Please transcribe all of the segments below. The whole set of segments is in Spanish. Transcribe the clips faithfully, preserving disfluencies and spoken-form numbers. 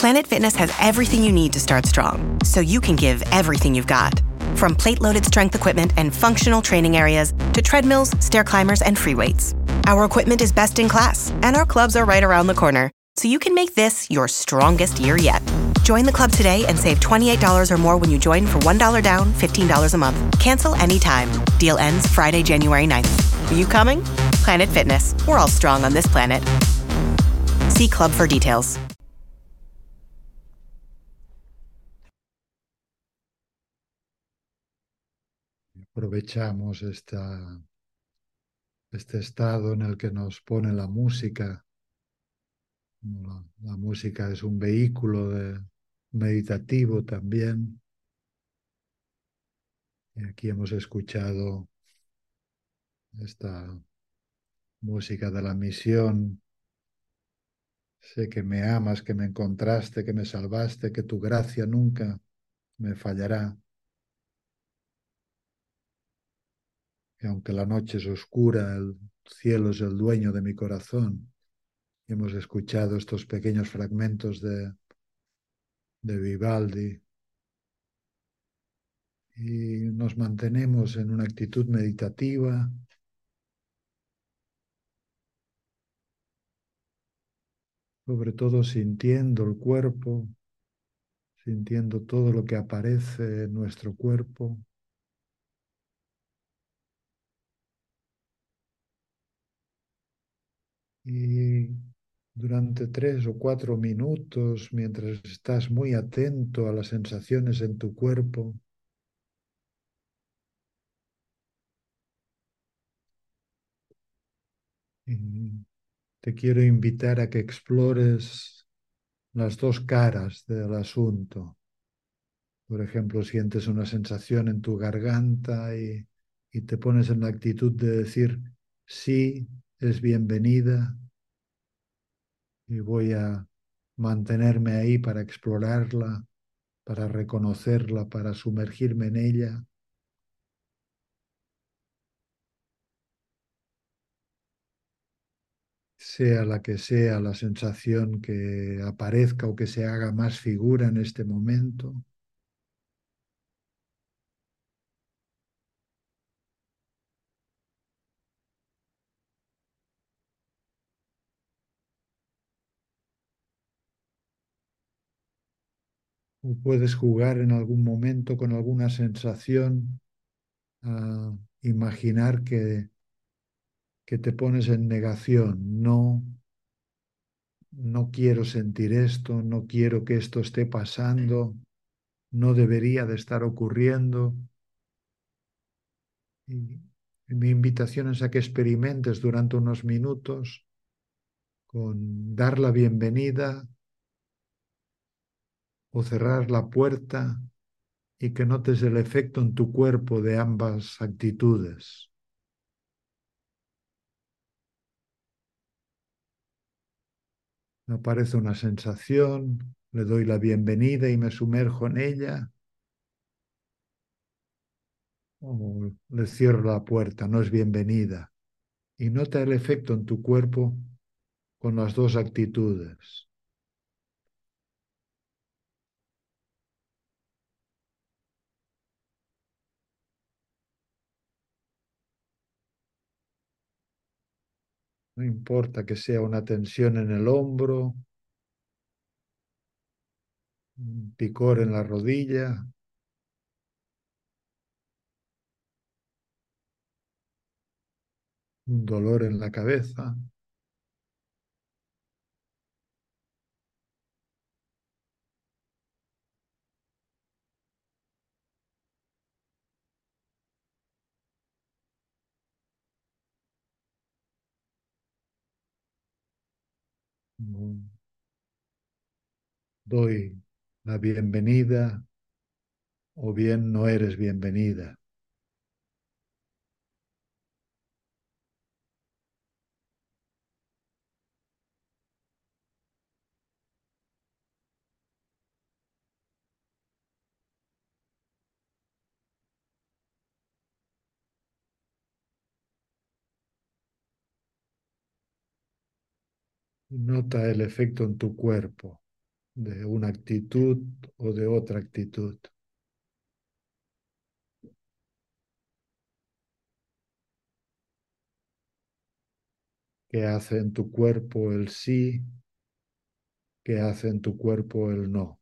Planet Fitness has everything you need to start strong, so you can give everything you've got. From plate-loaded strength equipment and functional training areas to treadmills, stair climbers, and free weights. Our equipment is best in class, and our clubs are right around the corner, so you can make this your strongest year yet. Join the club today and save twenty-eight dollars or more when you join for one dollar down, fifteen dollars a month. Cancel anytime. Deal ends Friday, January ninth. Are you coming? Planet Fitness. We're all strong on this planet. See club for details. Aprovechamos esta, este estado en el que nos pone la música. La, la música es un vehículo de, meditativo también. Y aquí hemos escuchado esta música de la misión. Sé que me amas, que me encontraste, que me salvaste, que tu gracia nunca me fallará. Que aunque la noche es oscura, el cielo es el dueño de mi corazón. Y hemos escuchado estos pequeños fragmentos de, de Vivaldi. Y nos mantenemos en una actitud meditativa, sobre todo sintiendo el cuerpo, sintiendo todo lo que aparece en nuestro cuerpo. Y durante tres o cuatro minutos, mientras estás muy atento a las sensaciones en tu cuerpo, y te quiero invitar a que explores las dos caras del asunto. Por ejemplo, sientes una sensación en tu garganta y, y te pones en la actitud de decir, sí, es bienvenida y voy a mantenerme ahí para explorarla, para reconocerla, para sumergirme en ella. Sea la que sea la sensación que aparezca o que se haga más figura en este momento. O puedes jugar en algún momento con alguna sensación, a imaginar que, que te pones en negación. No, no quiero sentir esto, no quiero que esto esté pasando, no debería de estar ocurriendo. Y mi invitación es a que experimentes durante unos minutos con dar la bienvenida o cerrar la puerta y que notes el efecto en tu cuerpo de ambas actitudes. Aparece una sensación, le doy la bienvenida y me sumerjo en ella, o le cierro la puerta, no es bienvenida. Y nota el efecto en tu cuerpo con las dos actitudes. No importa que sea una tensión en el hombro, un picor en la rodilla, un dolor en la cabeza. Doy la bienvenida o bien no eres bienvenida. Nota el efecto en tu cuerpo. de una actitud o de otra actitud. ¿Qué hace en tu cuerpo el sí? ¿Qué hace en tu cuerpo el no?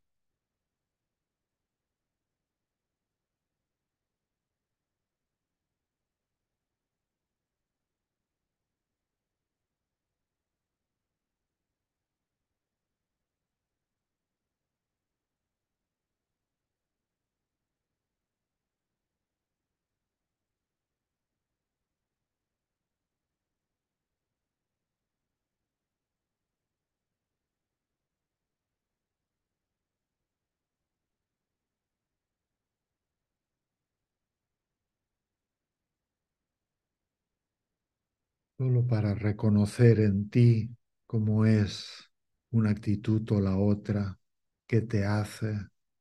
Solo para reconocer en ti cómo es una actitud o la otra, qué te hace,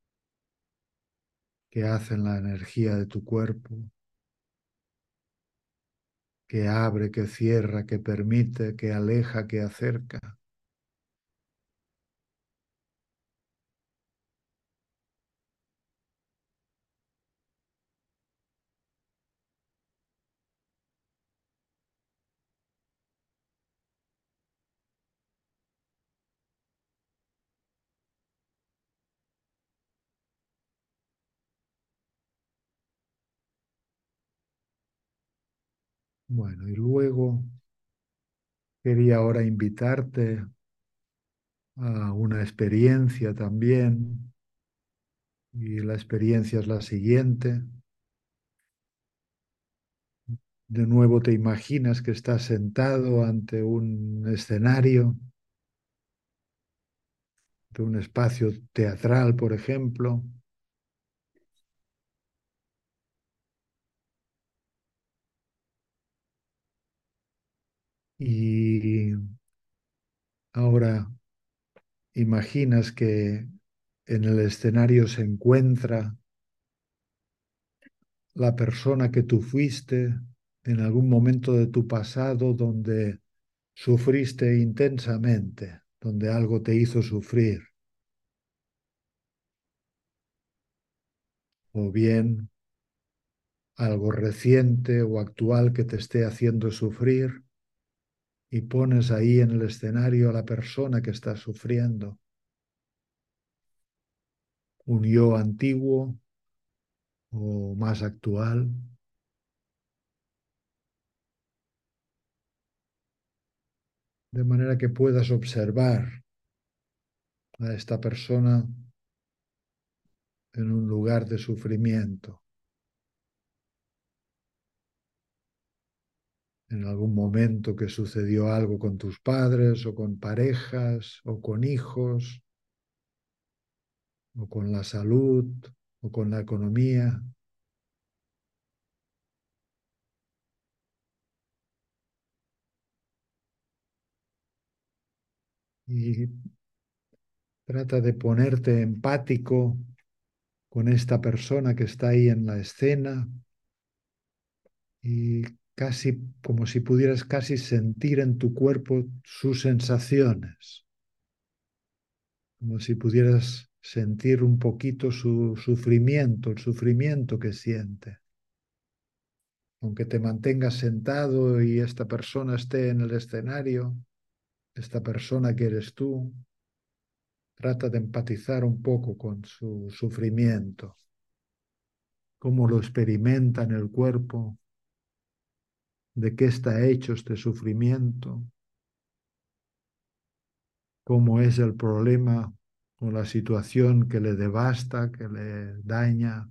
qué hace en la energía de tu cuerpo, qué abre, qué cierra, qué permite, qué aleja, qué acerca. Bueno, y luego quería ahora invitarte a una experiencia también, y la experiencia es la siguiente. De nuevo te imaginas que estás sentado ante un escenario de un espacio teatral, por ejemplo, y ahora imaginas que en el escenario se encuentra la persona que tú fuiste en algún momento de tu pasado donde sufriste intensamente, donde algo te hizo sufrir, o bien algo reciente o actual que te esté haciendo sufrir, y pones ahí en el escenario a la persona que está sufriendo, un yo antiguo o más actual, de manera que puedas observar a esta persona en un lugar de sufrimiento, en algún momento que sucedió algo con tus padres o con parejas o con hijos o con la salud o con la economía. Y trata de ponerte empático con esta persona que está ahí en la escena, y casi como si pudieras casi sentir en tu cuerpo sus sensaciones, como si pudieras sentir un poquito su sufrimiento, el sufrimiento que siente. Aunque te mantengas sentado y esta persona esté en el escenario, esta persona que eres tú, trata de empatizar un poco con su sufrimiento, cómo lo experimenta en el cuerpo, de qué está hecho este sufrimiento, cómo es el problema o la situación que le devasta, que le daña.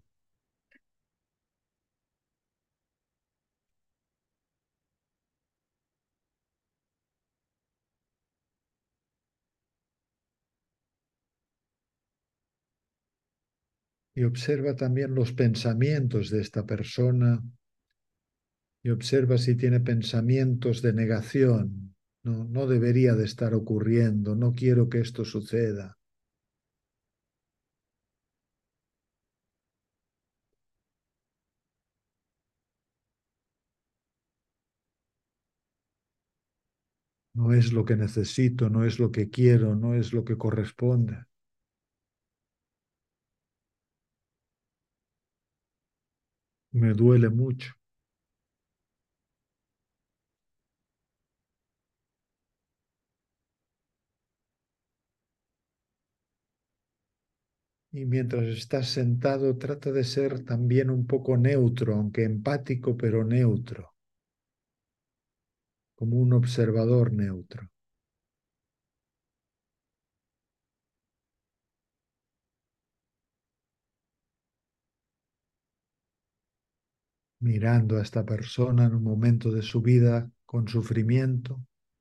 Y observa también los pensamientos de esta persona, y observa si tiene pensamientos de negación. No, no debería de estar ocurriendo, no quiero que esto suceda. No es lo que necesito, no es lo que quiero, no es lo que corresponde. me duele mucho. Y mientras estás sentado, trata de ser también un poco neutro, aunque empático, pero neutro, como un observador neutro, mirando a esta persona en un momento de su vida con sufrimiento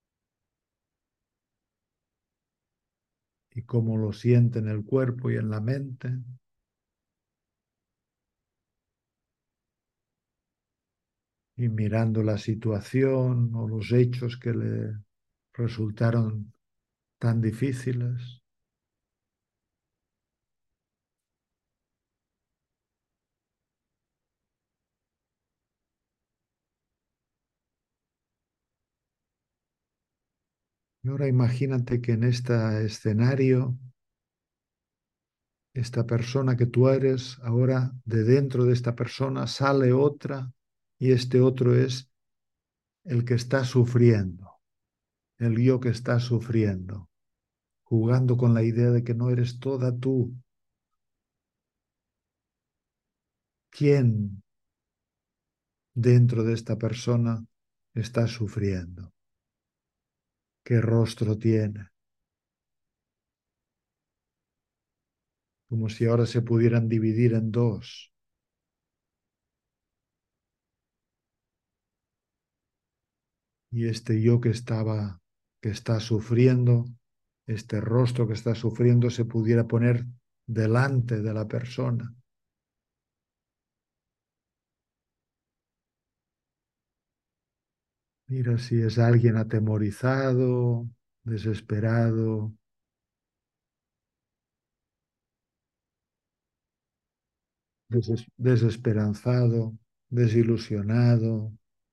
y cómo lo siente en el cuerpo y en la mente, y mirando la situación o los hechos que le resultaron tan difíciles. Y ahora imagínate que en este escenario, esta persona que tú eres, ahora de dentro de esta persona sale otra y este otro es el que está sufriendo, el yo que está sufriendo, jugando con la idea de que no eres toda tú. ¿Quién dentro de esta persona está sufriendo? ¿Qué rostro tiene? Como si ahora se pudieran dividir en dos. Y este yo que estaba, que está sufriendo, este rostro que está sufriendo, se pudiera poner delante de la persona. Mira si es alguien atemorizado, desesperado, deses- desesperanzado, desilusionado,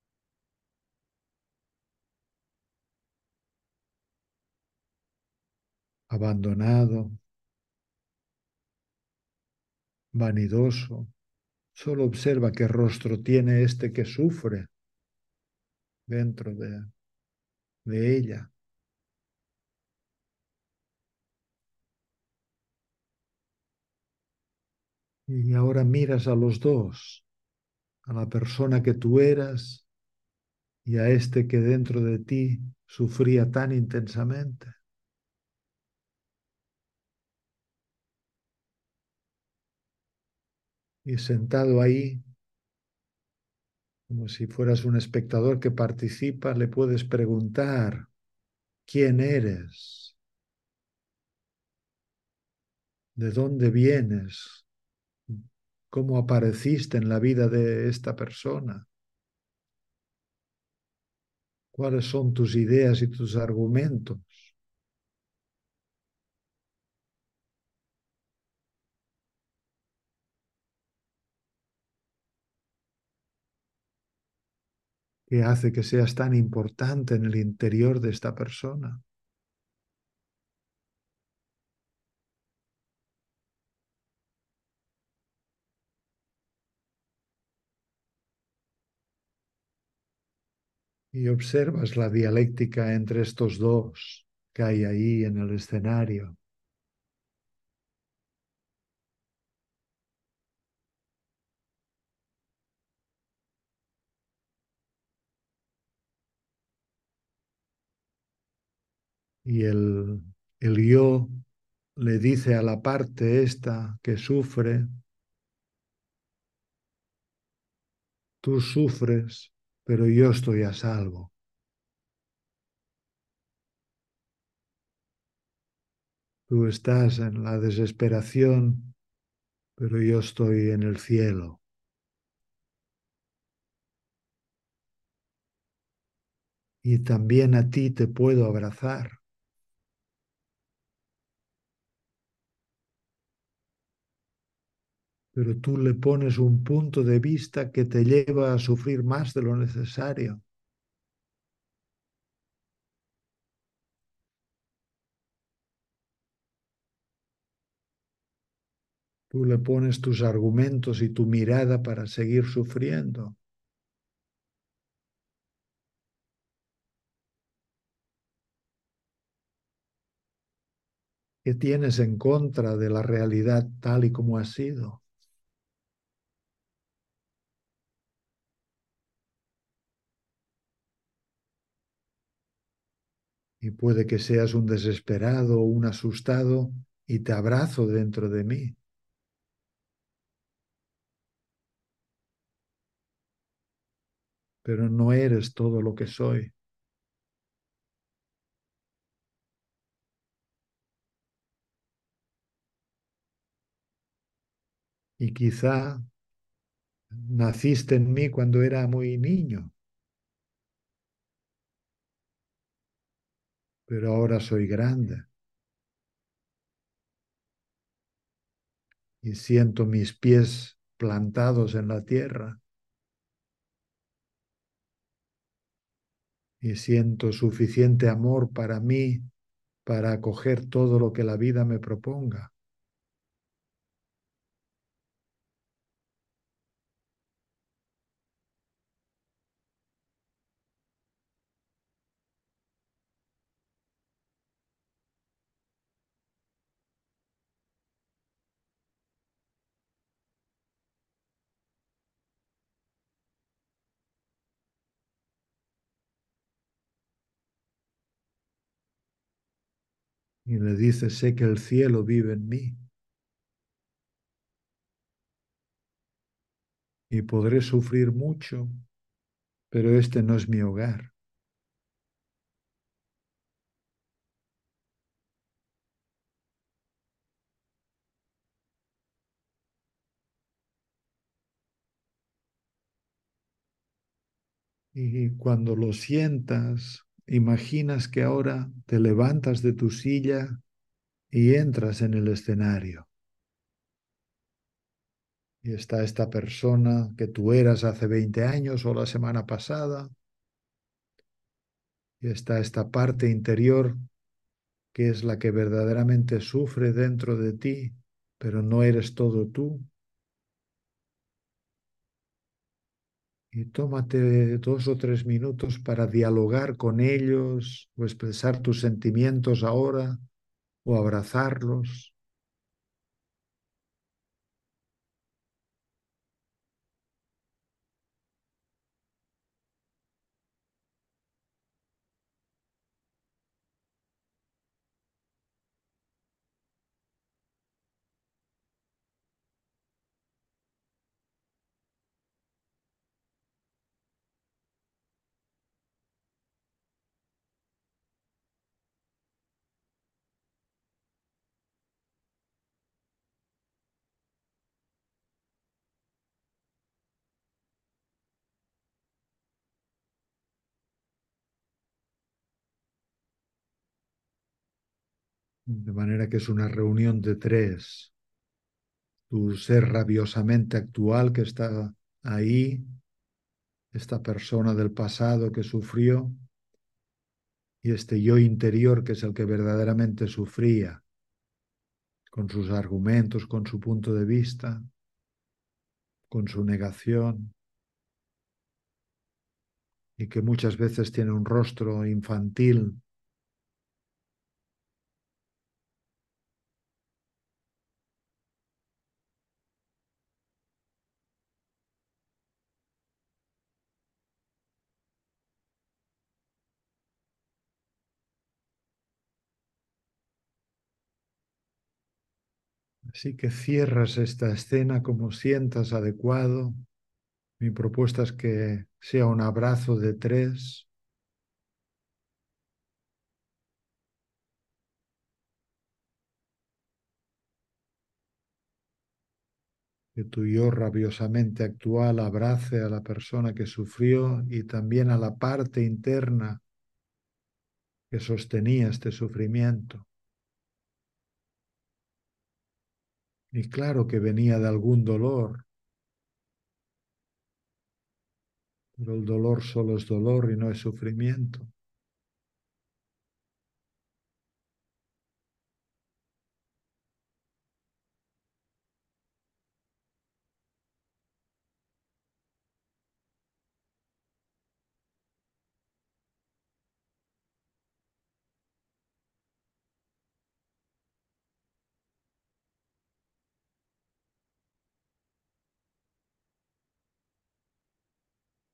abandonado, vanidoso. Solo observa qué rostro tiene este que sufre dentro de, de ella. Y ahora miras a los dos, a la persona que tú eras y a este que dentro de ti sufría tan intensamente. Y sentado ahí, como si fueras un espectador que participa, le puedes preguntar, ¿quién eres? ¿De dónde vienes? ¿Cómo apareciste en la vida de esta persona? ¿Cuáles son tus ideas y tus argumentos? ¿Qué hace que seas tan importante en el interior de esta persona? Y observas la dialéctica entre estos dos que hay ahí en el escenario. Y el, el yo le dice a la parte esta que sufre, tú sufres, pero yo estoy a salvo. Tú estás en la desesperación, pero yo estoy en el cielo. Y también a ti te puedo abrazar, pero tú le pones un punto de vista que te lleva a sufrir más de lo necesario. Tú le pones tus argumentos y tu mirada para seguir sufriendo. ¿Qué tienes en contra de la realidad tal y como ha sido? Y puede que seas un desesperado o un asustado y te abrazo dentro de mí, pero no eres todo lo que soy. Y quizá naciste en mí cuando era muy niño, pero ahora soy grande y siento mis pies plantados en la tierra y siento suficiente amor para mí para acoger todo lo que la vida me proponga. Y le dice, sé que el cielo vive en mí y podré sufrir mucho, pero este no es mi hogar. Y cuando lo sientas, imaginas que ahora te levantas de tu silla y entras en el escenario. Y está esta persona que tú eras hace veinte años o la semana pasada. Y está esta parte interior que es la que verdaderamente sufre dentro de ti, pero no eres todo tú. Y tómate dos o tres minutos para dialogar con ellos o expresar tus sentimientos ahora o abrazarlos. De manera que es una reunión de tres. Tu ser rabiosamente actual que está ahí, esta persona del pasado que sufrió y este yo interior que es el que verdaderamente sufría, con sus argumentos, con su punto de vista, con su negación, y que muchas veces tiene un rostro infantil. Así que cierras esta escena como sientas adecuado. Mi propuesta es que sea un abrazo de tres, que tu yo rabiosamente actual abrace a la persona que sufrió y también a la parte interna que sostenía este sufrimiento. Y claro que venía de algún dolor, pero el dolor solo es dolor y no es sufrimiento.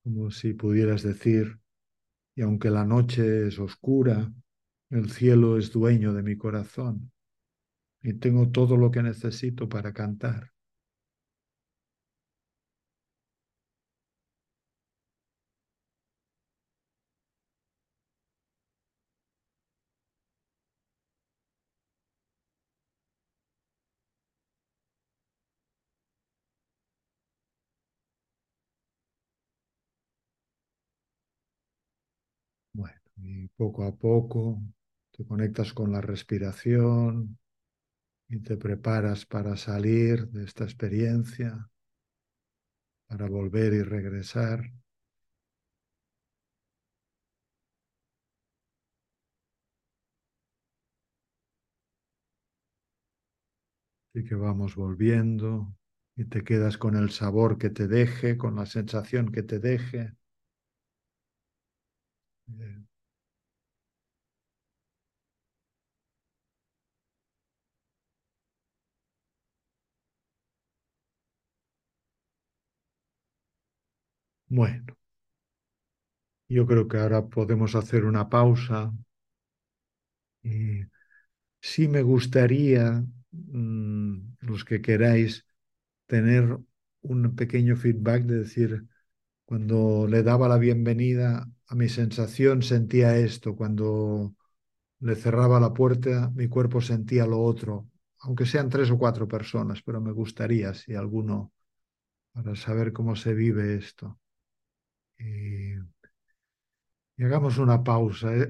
como si pudieras decir, y aunque la noche es oscura, el cielo es dueño de mi corazón y tengo todo lo que necesito para cantar. Bueno, y poco a poco te conectas con la respiración y te preparas para salir de esta experiencia, para volver y regresar. Así que vamos volviendo y te quedas con el sabor que te deje, con la sensación que te deje. Eh, Bueno, yo creo que ahora podemos hacer una pausa y sí me gustaría, mm, los que queráis, tener un pequeño feedback de decir, cuando le daba la bienvenida a mi sensación sentía esto, cuando le cerraba la puerta mi cuerpo sentía lo otro, aunque sean tres o cuatro personas, pero me gustaría si alguno, para saber cómo se vive esto. Y, y hagamos una pausa. ¿Eh?